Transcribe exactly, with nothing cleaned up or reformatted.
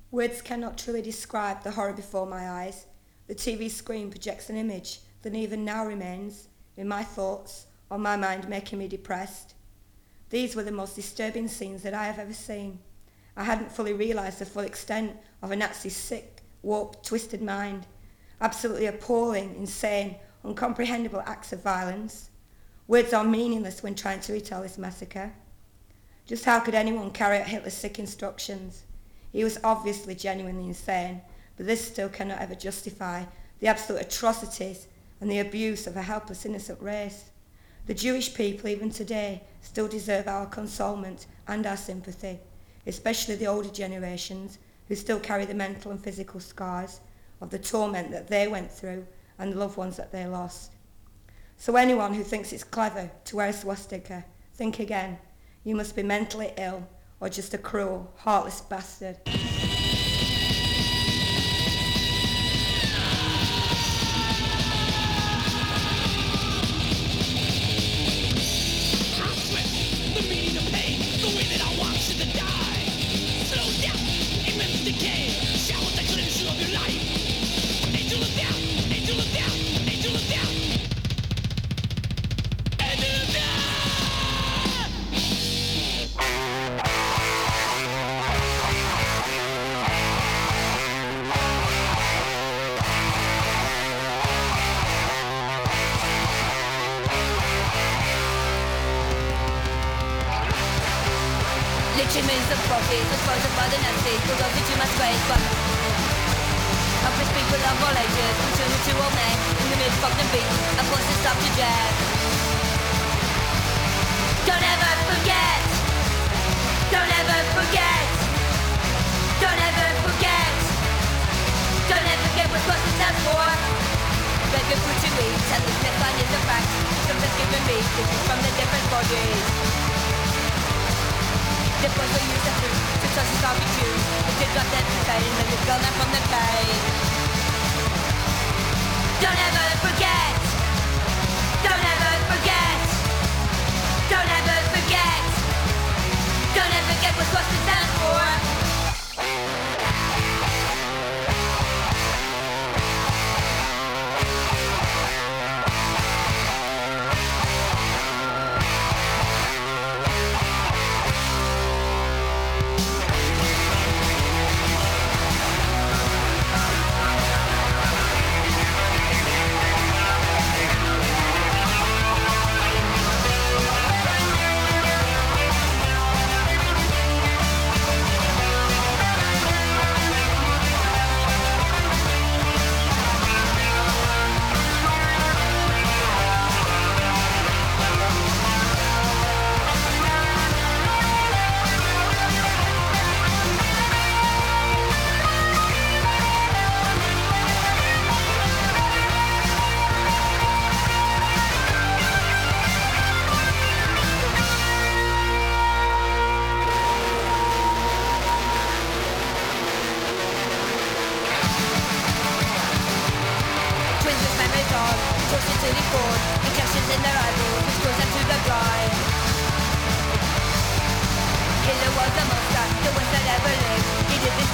Words cannot truly describe the horror before my eyes. The T V screen projects an image that even now remains in my thoughts or my mind, making me depressed. These were the most disturbing scenes that I have ever seen. I hadn't fully realised the full extent of a Nazi's sick, warped, twisted mind. Absolutely appalling, insane, incomprehensible acts of violence. Words are meaningless when trying to retell this massacre. Just how could anyone carry out Hitler's sick instructions? He was obviously genuinely insane, but this still cannot ever justify the absolute atrocities and the abuse of a helpless innocent race. The Jewish people, even today, still deserve our consolement and our sympathy, especially the older generations who still carry the mental and physical scars of the torment that they went through and the loved ones that they lost. So anyone who thinks it's clever to wear a swastika, think again. You must be mentally ill or just a cruel, heartless bastard. Lynching millions of bodies was frozen by the Nazis, pulled over to mass graves, but helpless people of all ages, from children to old men, in the midst of them beaten, and forced to stop to death. Don't ever forget! Don't ever forget! Don't ever forget! Don't ever forget what Scotland stands for! Beggar food to eat, and the Smith line is a fact, sometimes given me, pieces from the different bodies. The boys will use the food to touch the starving Jews. If they got them to pain, then they got them from the pain. Don't ever forget! Don't ever forget! Don't ever forget! Don't ever forget what Scotland stands for! Hitler was the most that the worst that ever lived. He did this